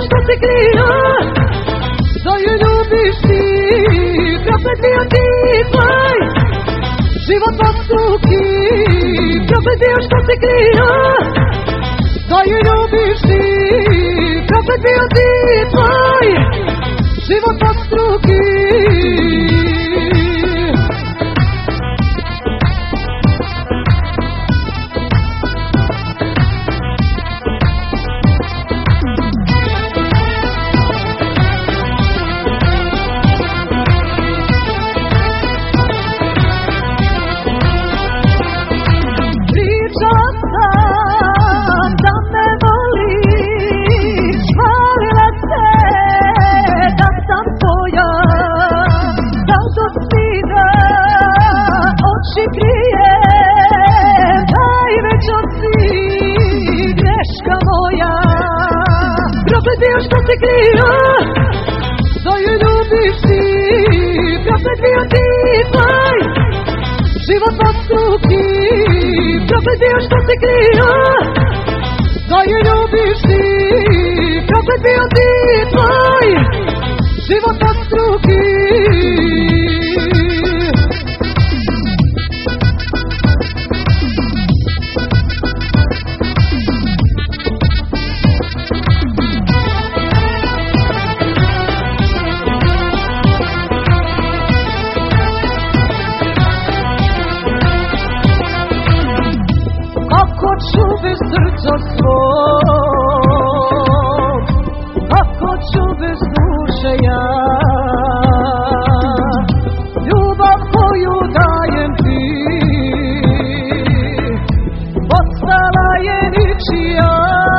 što se krio, da ju ljubiš ti, proklet bio ti tvoj život podstruki, proklet bio što se krio, da ju ljubiš ti, proklet bio ti tvoj život podstruki. Proklet bio što se krio, da ju ljubiš ti, proklet bio ti tvoj život podstruki, proklet bio što se krio, da ju ljubiš ti, proklet bio ti tvoj život podstruki. Kako ću bez srca svog, kako ću bez duše ja, ljubav koju dajem ti, postala je ničija.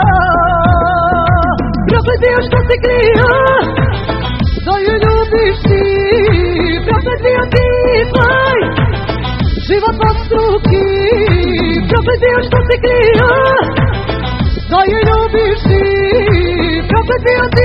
Proklet bio što se krio, da ju ljubiš ti, proklet bio ti tvoj život podstruki, proklet bio što se krio, da ju ljubiš ti, proklet bio ti